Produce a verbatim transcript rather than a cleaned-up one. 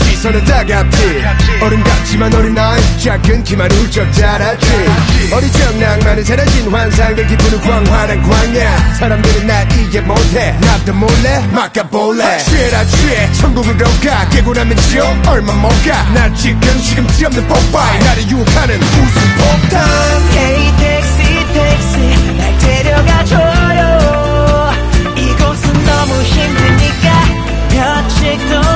시선은 따갑지 어른 같지만 어린아이 작은 키만 훌쩍 자랐지 어리적 낭만은 사라진 환상들 기분은 광활한 광야 사람들은 날 이해 못해 나도 몰래 막아볼래 취해라 취해 천국으로 가 깨고 나면 지옥 얼마 못 가 나 지금 시금치 없는 뽀빠이 나를 유혹하는 웃음 폭탄 Hey 택시 택시 날 데려가줘요 이곳은 너무 힘드니까 며칠 동안